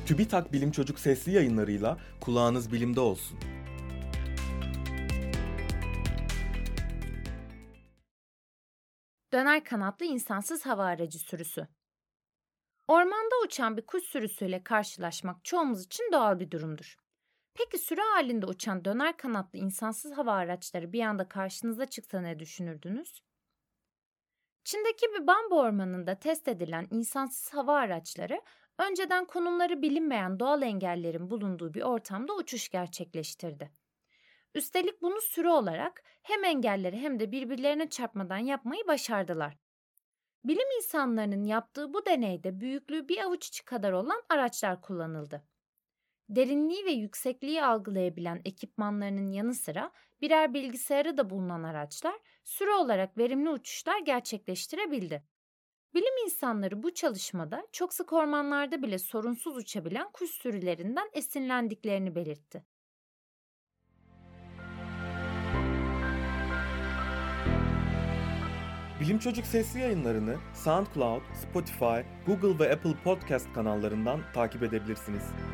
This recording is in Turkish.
TÜBİTAK Bilim Çocuk sesli yayınlarıyla kulağınız bilimde olsun. Döner kanatlı insansız hava aracı sürüsü. Ormanda uçan bir kuş sürüsüyle karşılaşmak çoğumuz için doğal bir durumdur. Peki sürü halinde uçan döner kanatlı insansız hava araçları bir anda karşınıza çıksa ne düşünürdünüz? Çin'deki bir bambu ormanında test edilen insansız hava araçları, önceden konumları bilinmeyen doğal engellerin bulunduğu bir ortamda uçuş gerçekleştirdi. Üstelik bunu sürü olarak hem engelleri hem de birbirlerine çarpmadan yapmayı başardılar. Bilim insanlarının yaptığı bu deneyde büyüklüğü bir avuç içi kadar olan araçlar kullanıldı. Derinliği ve yüksekliği algılayabilen ekipmanlarının yanı sıra birer bilgisayarı da bulunan araçlar sürü olarak verimli uçuşlar gerçekleştirebildi. Bilim insanları bu çalışmada çok sık ormanlarda bile sorunsuz uçabilen kuş sürülerinden esinlendiklerini belirtti. Bilim Çocuk sesli yayınlarını SoundCloud, Spotify, Google ve Apple Podcast kanallarından takip edebilirsiniz.